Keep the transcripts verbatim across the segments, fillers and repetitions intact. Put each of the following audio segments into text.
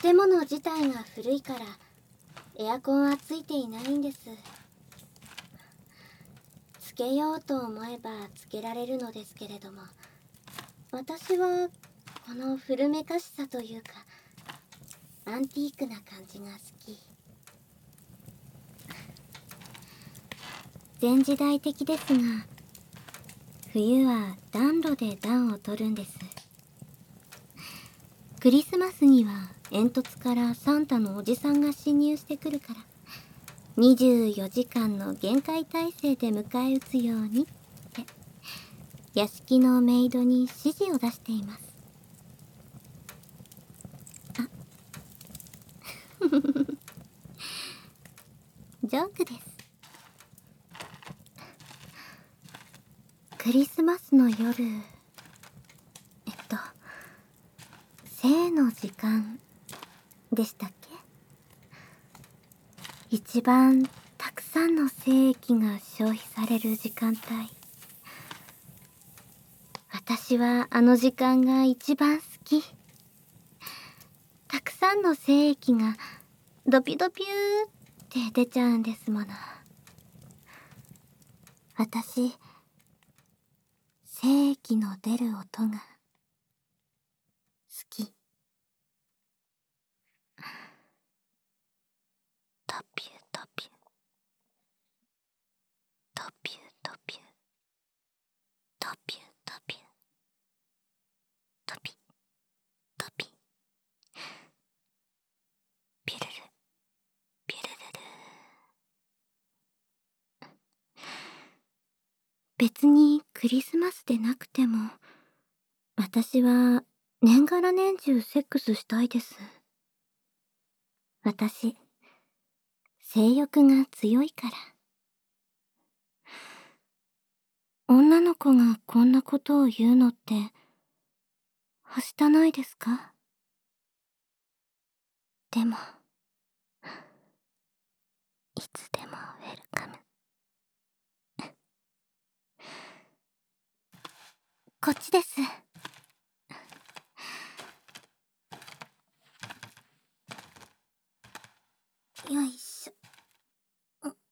建物自体が古いからエアコンはついていないんです。つけようと思えばつけられるのですけれども、私はこの古めかしさというかアンティークな感じが好き。前時代的ですが、冬は暖炉で暖を取るんです。クリスマスには煙突からサンタのおじさんが侵入してくるから、にじゅうよじかんの厳戒態勢で迎え撃つようにって屋敷のメイドに指示を出しています。あジョークです。クリスマスの夜、えっと生の時間でしたっけ？一番たくさんの精液が消費される時間帯。私はあの時間が一番好き。たくさんの精液がドピドピューって出ちゃうんですもの。私、精液の出る音が好き。トピュートピュートピュートピュートピュートピュートピトピピュルルピュルルル。別にクリスマスでなくても、私は年がら年中セックスしたいです。私、性欲が強いから。女の子がこんなことを言うのって、はしたないですか？でも、いつでもウェルカム。こっちです。よいしょ。う、う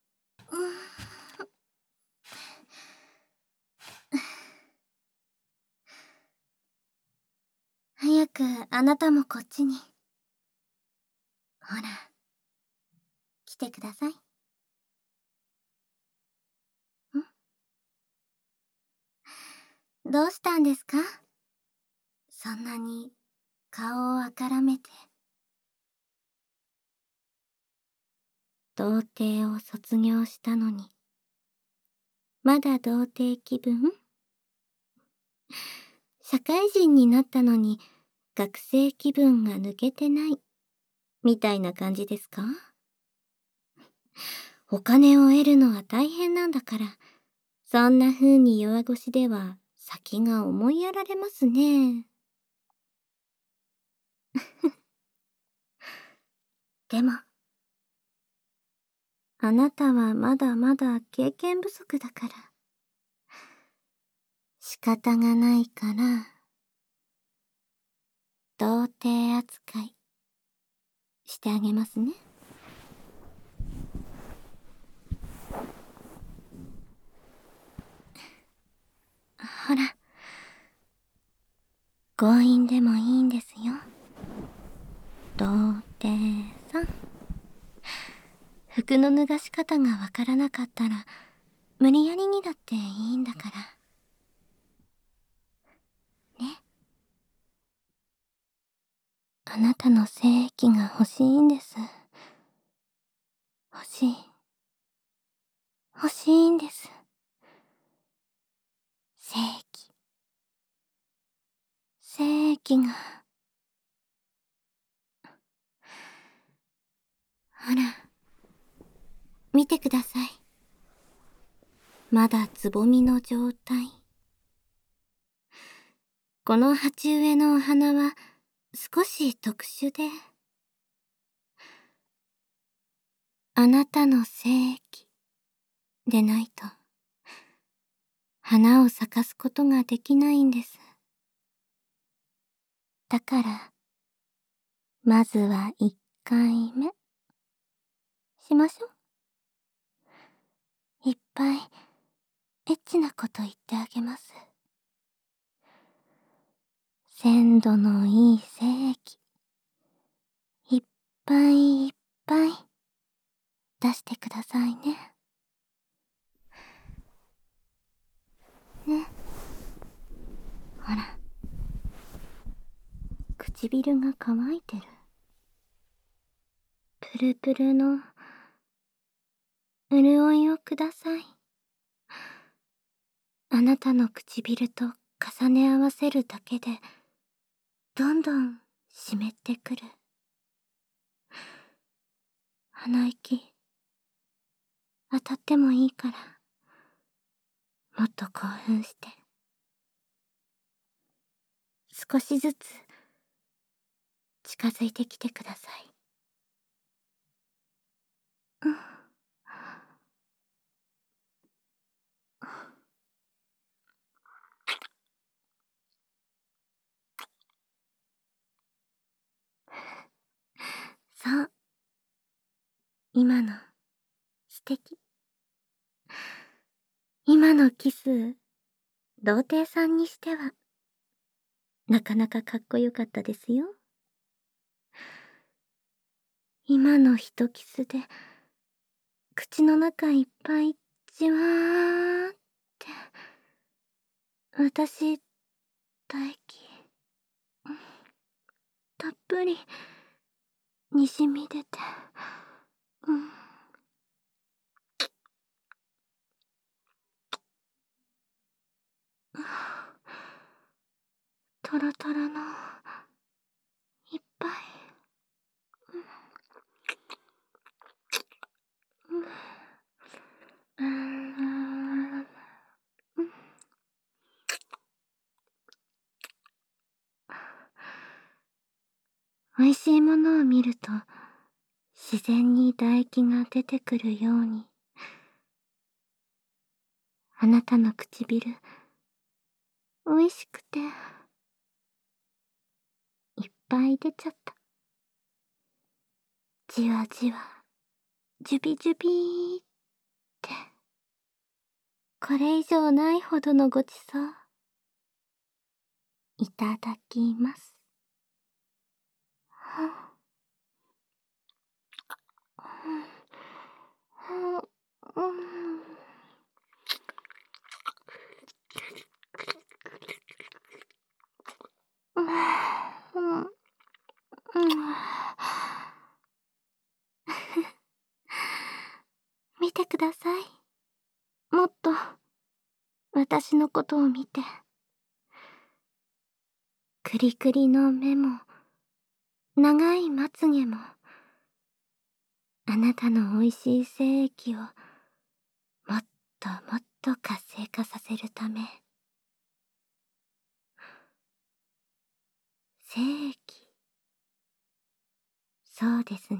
早くあなたもこっちに。ほら、来てください。ん？どうしたんですか？そんなに顔をあからめて。童貞を卒業したのに、まだ童貞気分？社会人になったのに学生気分が抜けてないみたいな感じですか？お金を得るのは大変なんだから、そんな風に弱腰では先が思いやられますね。でも、あなたはまだまだ経験不足だから、仕方がないから、童貞扱いしてあげますね。ほら、強引でもいいんですよ。童貞さん。服の脱がし方がわからなかったら、無理やりにだっていいんだから。ね。あなたの精液が欲しいんです。欲しい。欲しいんです。精液。精液が。ほら、見てください。まだつぼみの状態。この鉢植えのお花は少し特殊で、あなたの精液でないと花を咲かすことができないんです。だからまずはいっかいめ。しましょう。いっぱい、エッチなこと言ってあげます。鮮度のいい精液、いっぱいいっぱい、出してくださいね。ね。ほら。唇が乾いてる。プルプルの、潤いをください。あなたの唇と重ね合わせるだけで、どんどん湿ってくる。鼻息、当たってもいいから、もっと興奮して。少しずつ、近づいてきてください。うん。そう。今の、素敵。今のキス、童貞さんにしては、なかなかかっこよかったですよ。今の一キスで、口の中いっぱいじわーって、私、唾液、たっぷり、にじみ出て、うん。トロトロの、いっぱい。うん。うん。うん。美味しいものを見ると、自然に唾液が出てくるように、あなたの唇、美味しくて、いっぱい出ちゃった。じわじわ、ジュビジュビーって。これ以上ないほどのごちそう。いただきます。見てください。もっと、私のことを見て。クリクリの目も、長いまつげも、あなたの美味しい精液を、もっともっと活性化させるため。精液。そうですね。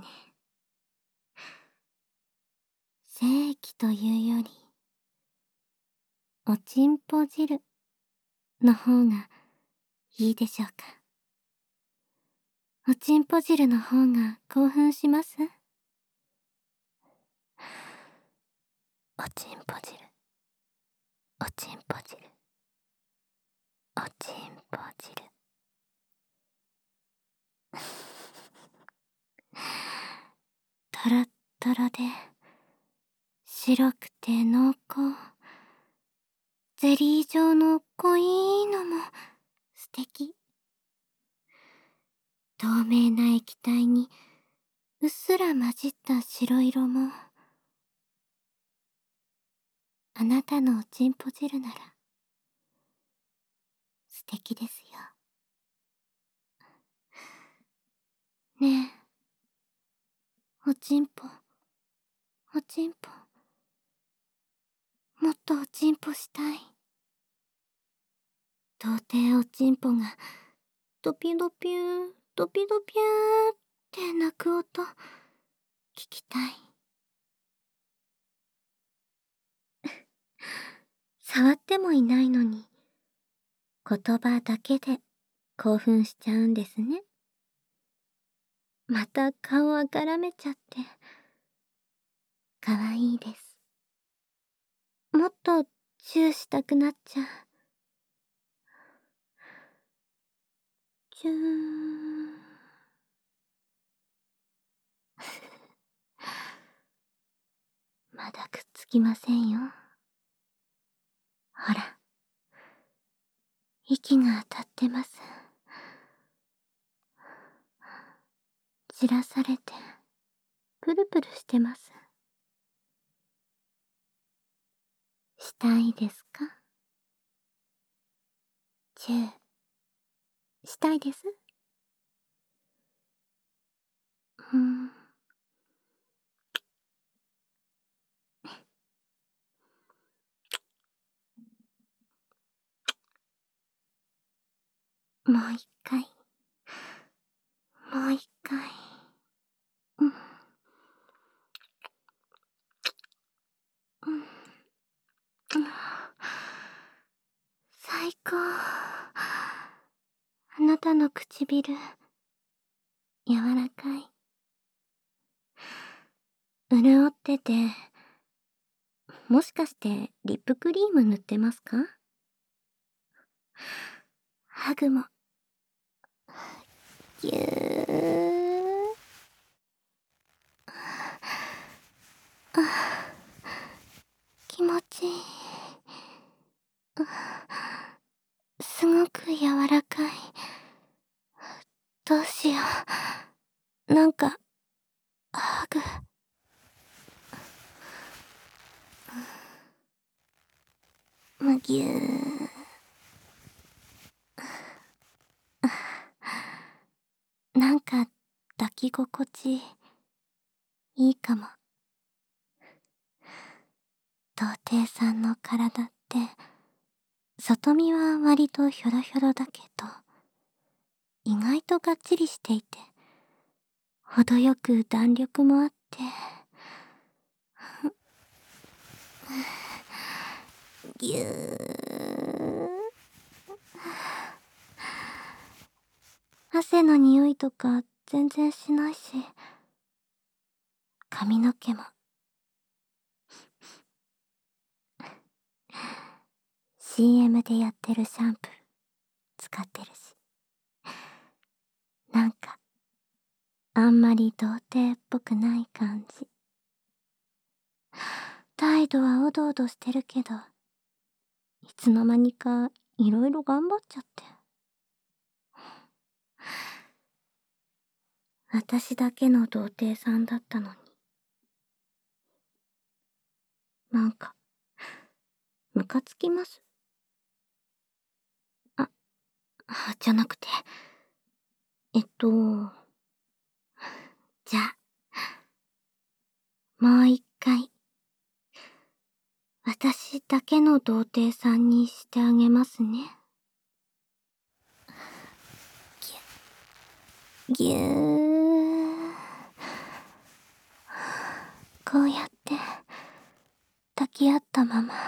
精液というより、おちんぽ汁の方がいいでしょうか。おちんぽ汁の方が興奮します？おちんぽ汁、おちんぽ汁、おちんぽ汁。トロットロで、白くて濃厚、ゼリー状の濃いのも素敵。透明な液体にうっすら混じった白色も、あなたのおちんぽ汁なら素敵ですよ。ねえ、おちんぽ、おちんぽ、もっとおちんぽしたい。童貞おちんぽがドピドピュー、ドピドピューって鳴く音、聞きたい。触ってもいないのに、言葉だけで興奮しちゃうんですね。 また顔あからめちゃって。かわいいです。もっとチューしたくなっちゃう。チューン。まだくっつきませんよ。ほら、息が当たってます。散らされて、プルプルしてます。したいですか？チュー、したいです？うーん。もう一回。もう一回。うん。うん。うん。最高。あなたの唇、柔らかい。潤ってて、もしかしてリップクリーム塗ってますか？ハグも。ぎゅー。あ、気持ちいい。すごく柔らかい。どうしよう。なんか、ハグ。むぎゅー。なんか、抱き心地、いいかも。童貞さんの体って、外見は割とヒョロヒョロだけど、意外とがっちりしていて、程よく弾力もあって、ぎゅー。汗の匂いとか全然しないし、髪の毛も。シーエム でやってるシャンプー使ってるし。なんか、あんまり童貞っぽくない感じ。態度はおどおどしてるけど、いつの間にかいろいろ頑張っちゃって。私だけの童貞さんだったのに。なんか、ムカつきます。あ、じゃなくて。えっと、じゃあ、もう一回、私だけの童貞さんにしてあげますね。ぎゅ、ぎゅー。こうやって、抱き合ったまま。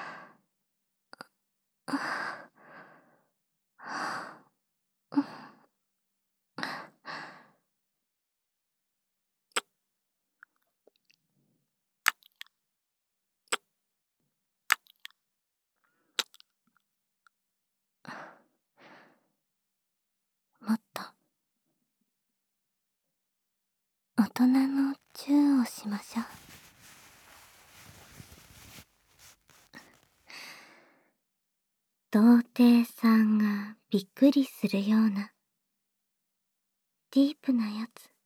もっと、大人のチューをしましょう。童貞さんがびっくりするような、ディープなやつ。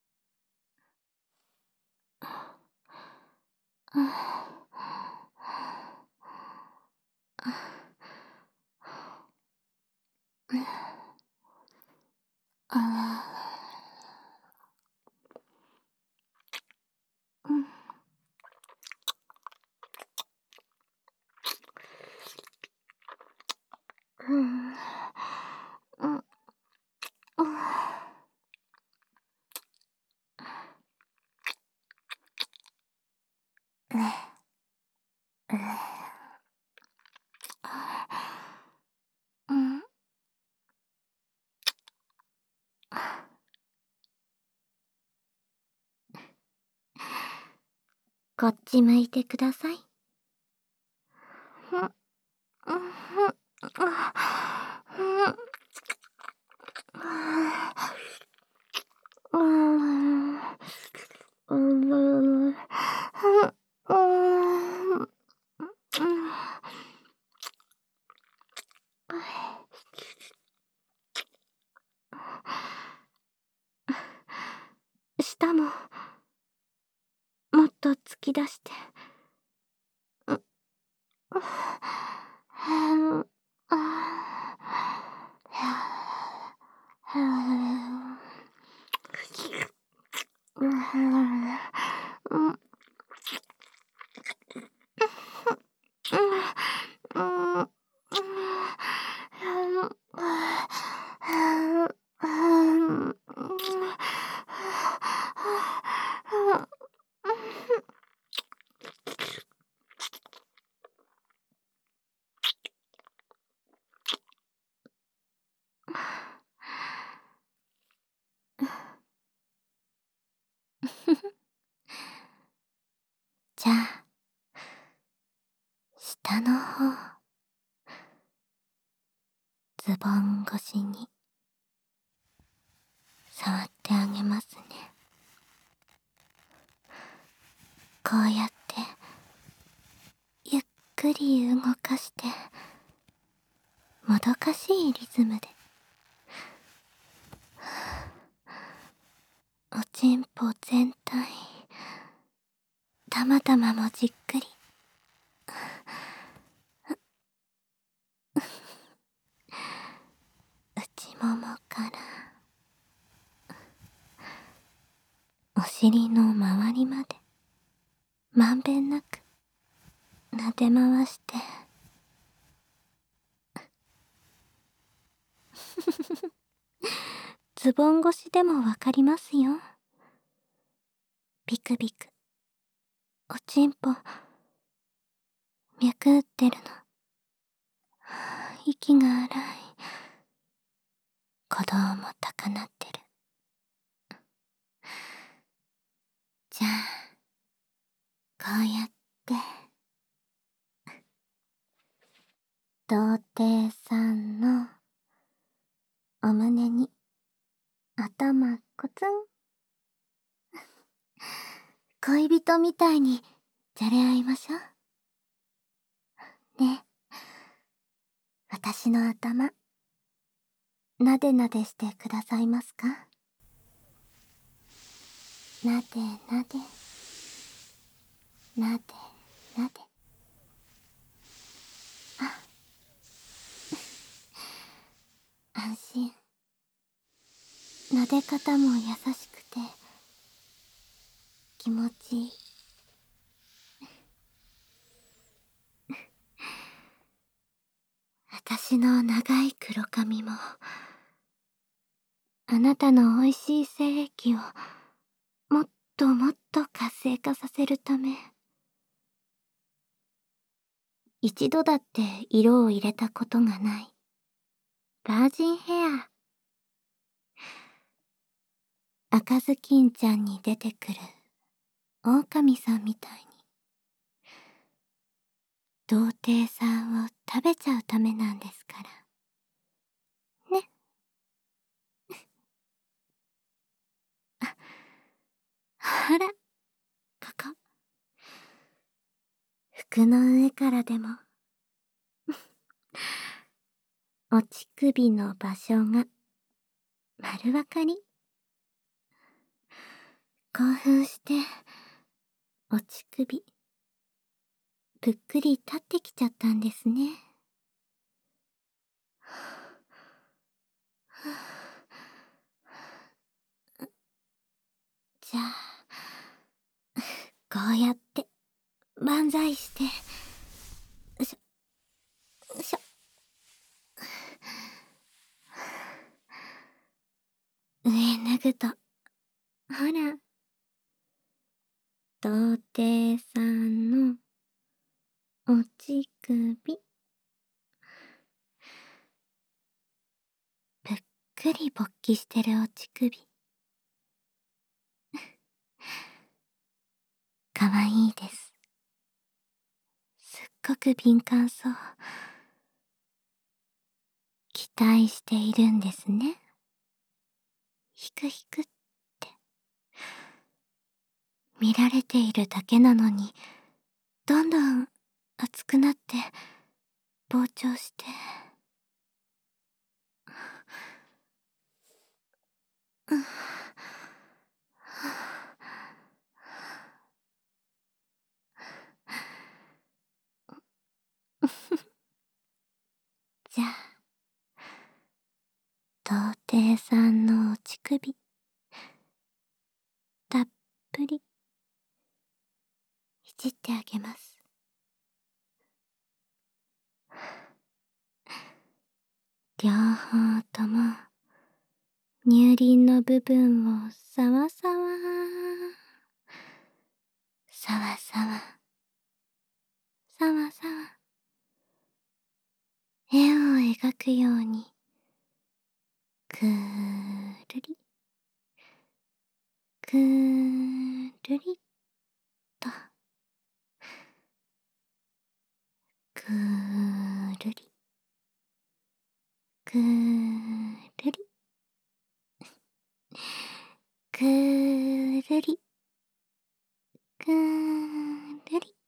うん、うん、うん、うん。 こっち向いてください。舌ももっと突き出して。じゃあ、下の方、ズボン越しに触ってあげますね。こうやってゆっくり動かして、もどかしいリズムで、おちんぽ全体、たまたまもじっくり、内ももからお尻の周りまでまんべんなく撫で回してズボン越しでもわかりますよ。ビクビクおちんぽ脈打ってるの。息が荒い。鼓動も高鳴ってる。じゃあこうやって童貞さんのお胸に頭コツン恋人みたいにじゃれ合いましょうね。私の頭なでなでしてくださいますか？なでなでなでなで。あ、安心。撫で方も優しくて気持ちいい。私の長い黒髪もあなたの美味しい精液をもっともっと活性化させるため、一度だって色を入れたことがないバージンヘア。赤ずきんちゃんに出てくる狼さんみたいに童貞さんを食べちゃうためなんですからね。あ、ほら、ここ服の上からでもお乳首の場所が丸わかり。興奮してお乳首ぷっくり立ってきちゃったんですね。じゃあこうやって万歳して、よいしょよいしょ。上脱ぐとほら童貞さんのお乳首ぷっくり勃起してるお乳首かわいいです。すっごく敏感そう。期待しているんですね。ひくひくって。見られているだけなのに、どんどん熱くなって、膨張して。うん、じゃあ、童貞さんのお乳首、たっぷり、いじってあげます。両方とも、乳輪の部分をさわさわ、さわさわ、さわさわ、円を描くように、くるり、くるりっと、くるり、くるり、くるり、くるり。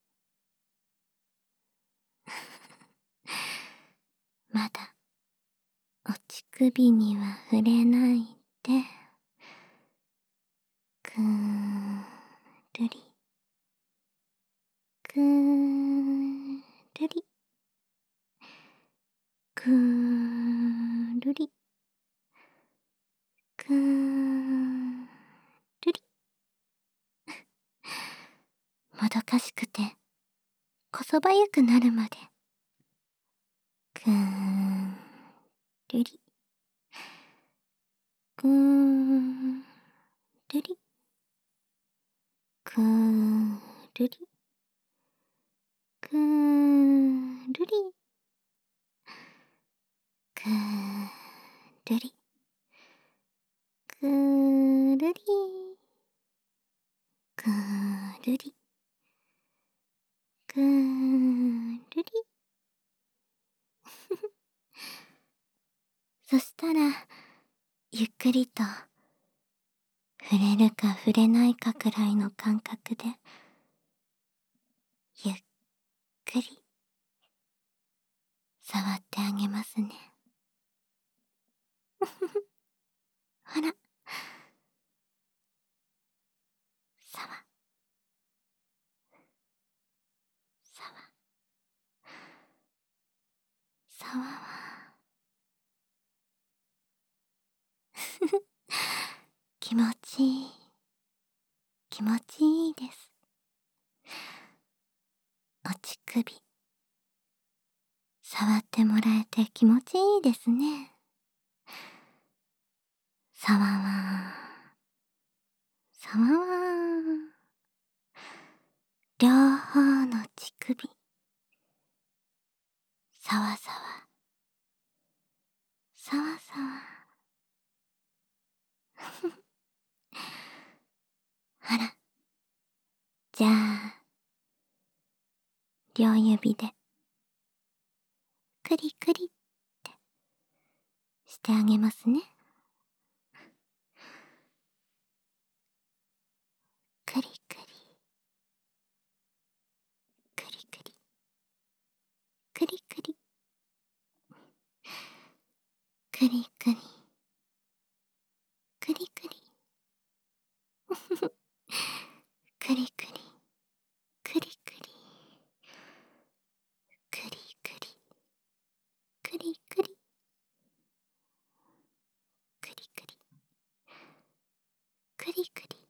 まだ、お乳首には触れないで、くるり、くるり、くるり、くるり。もどかしくて、こそばゆくなるまで。くるり、くるり、くるり、くるり、くるり、くるり、くるり、くるり。そしたら、ゆっくりと、触れるか触れないかくらいの感覚で、ゆっくり、触ってあげますね。ほら、さわ、さわ、さわは、気持ちいい、気持ちいいです。お乳首、触ってもらえて気持ちいいですね。さわわ、さわわ、両方の乳首、さわさわ、さわさわ。あら、じゃあ、両指で、クリクリってしてあげますね。クリクリ、クリクリ、クリクリ、クリクリ、クリクリ、クリクリ、クリクリ、クリクリ、クリクリ、クリクリ、クリクリ、クリクリ、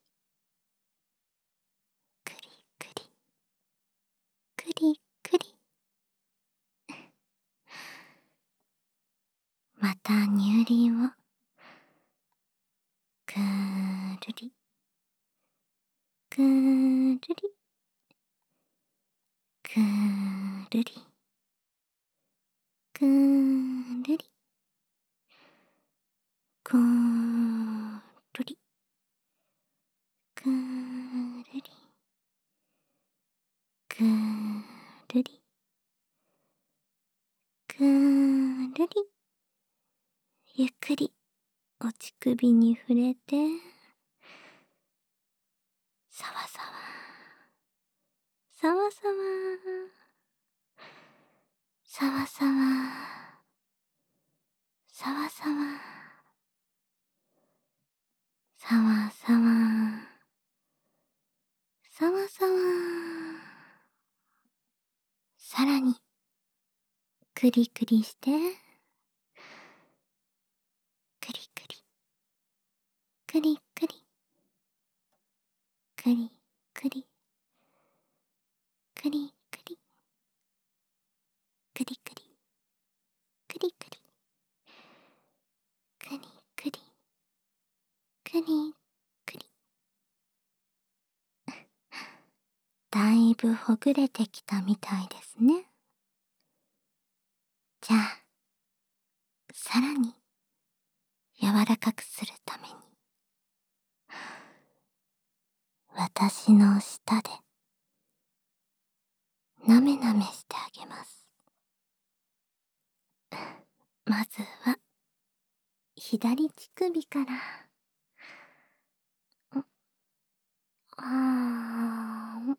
クリクリ。また乳輪を、くるり、くるり、くるり、くるり、くるり、くるり、 るり、ぐーるり、ゆっくりお乳首に触れて、さわさわ、さわさわ、さわさわ、さわさわ、さわさわ、さわさわ、さらに、くりくりして、くりくり、くりくり、くりくり、くりくり、くりくり、くりくり、くりくり、くりくり。だいぶほぐれてきたみたいですね。じゃあ、さらに柔らかくするために、私の舌でなめなめしてあげます。まずは、左乳首から。あーん。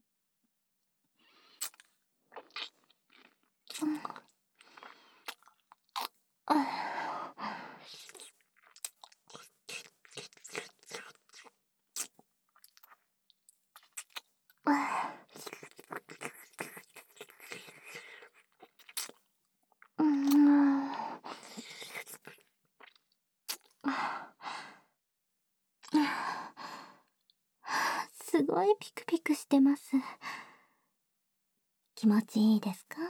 すごいピクピクしてます。気持ちいいですか？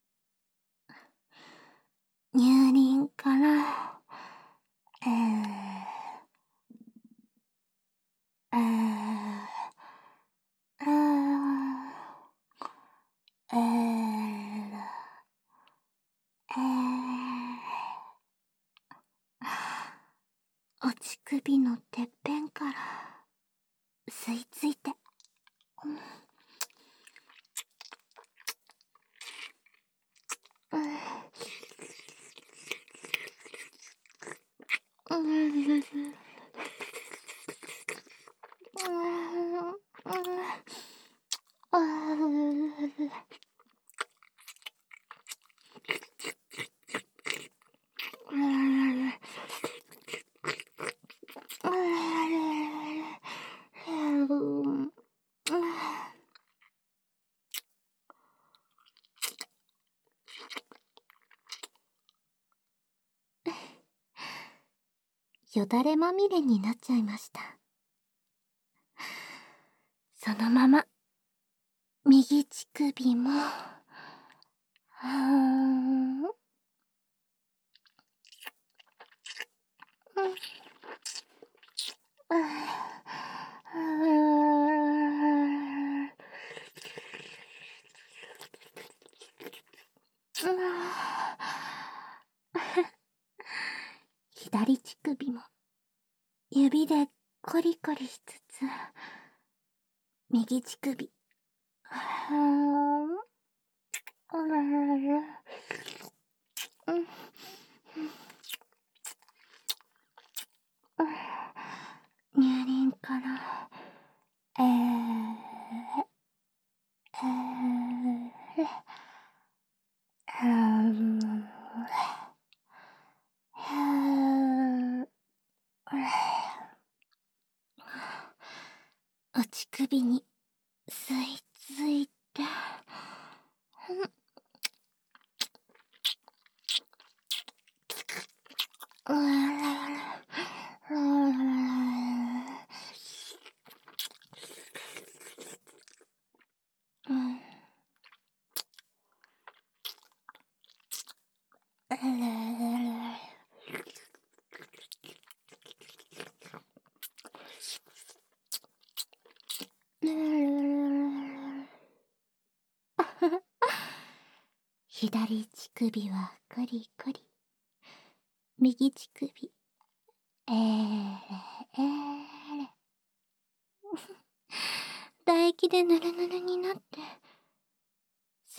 乳輪から、えー、えー、えー、えー、えー、お乳首のてっぺんから吸い付いて、うん、うん、よだれまみれになっちゃいました。そのまま右乳首もはーん、うん左乳首も指でコリコリしつつ、右乳首はーん、乳輪から、えー、えー、うーん、お乳首に吸い付いて、う左乳首はコリコリ、右乳首えーえー唾液でぬるぬるになって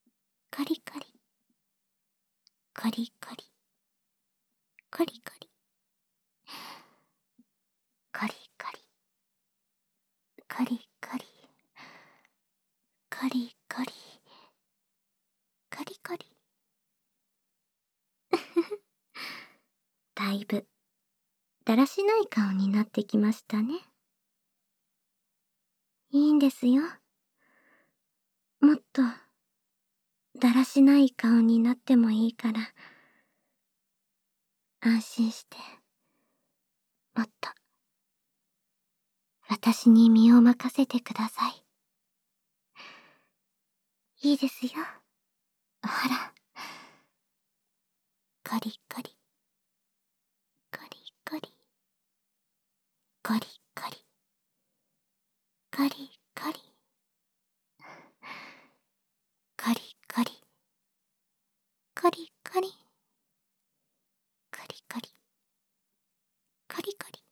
カリカリ、カリカリ、カリカリ、カリカリ、カリカリ、カリカリ、カリカリ。だいぶだらしない顔になってきましたね。いいんですよ。もっとだらしない顔になってもいいから、安心してもっと私に身を任せてください。いいですよ。ほら、カリカリ、カリカリ、カリカリ、カリカリ、カリカリ、カリカリ、カリカリ、カリカリ。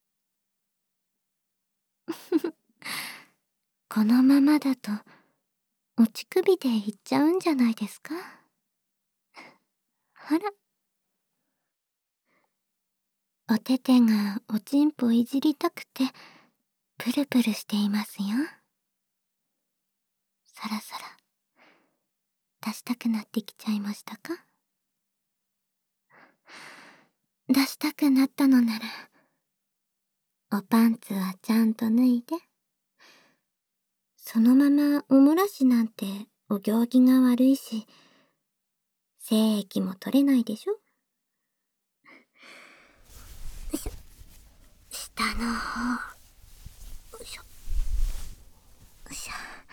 このままだとお乳首でいっちゃうんじゃないですか。あら、おててがおちんぽいじりたくてプルプルしていますよ。そろそろ出したくなってきちゃいましたか。出したくなったのならおパンツはちゃんと脱いで。そのままおもらしなんてお行儀が悪いし、精液も取れないでしょ。し下の方、よいしょ、よいしょ。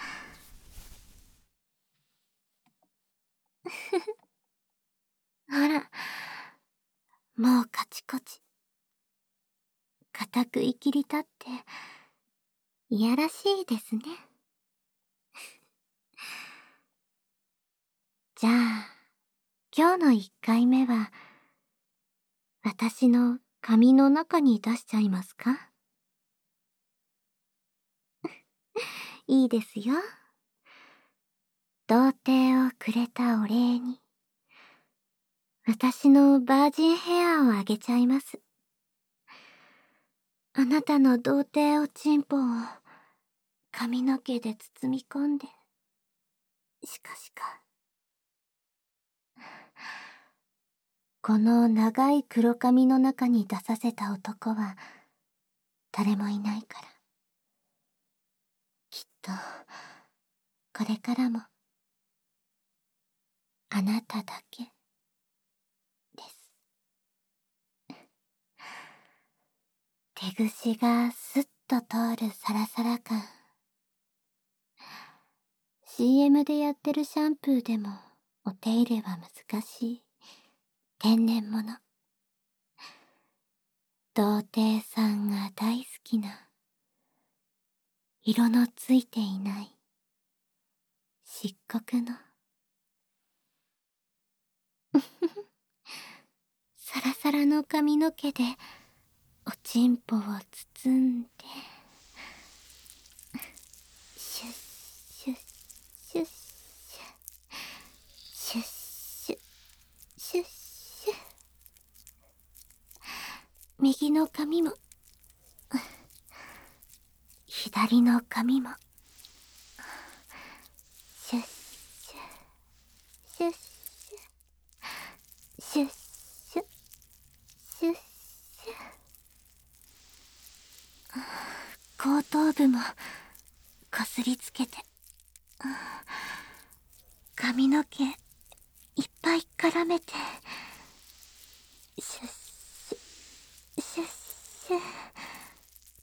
ほら、もうカチコチ。固くいきり立って、いやらしいですね。じゃあ、今日の一回目は、私の髪の中に出しちゃいますか。いいですよ。童貞をくれたお礼に、私のバージンヘアをあげちゃいます。あなたの童貞おちんぽを髪の毛で包み込んで、しかしか。この長い黒髪の中に出させた男は誰もいないから。きっと、これからも、あなただけ、です。手ぐしがスッと通るサラサラ感。シーエム でやってるシャンプーでもお手入れは難しい天然物。童貞さんが大好きな色のついていない漆黒のサラサラの髪の毛でおちんぽを包んで、シュッシュッシュッシュッシュッシュッシュッシュッ。右の髪も左の髪もシュッシュッシュッシュッシュッシュッシュッシュッ。後頭部もこすりつけて、髪の毛いっぱい絡めて、シュッシュッシュッシュッ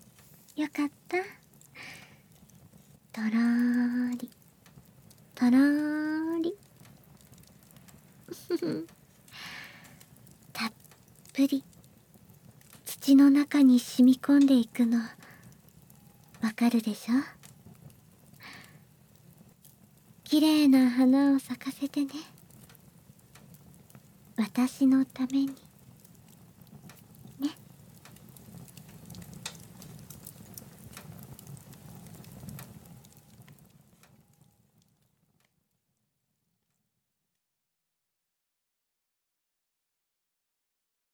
たっぷり土の中に染み込んでいくのわかるでしょ。きれいな花を咲かせてね。私のために。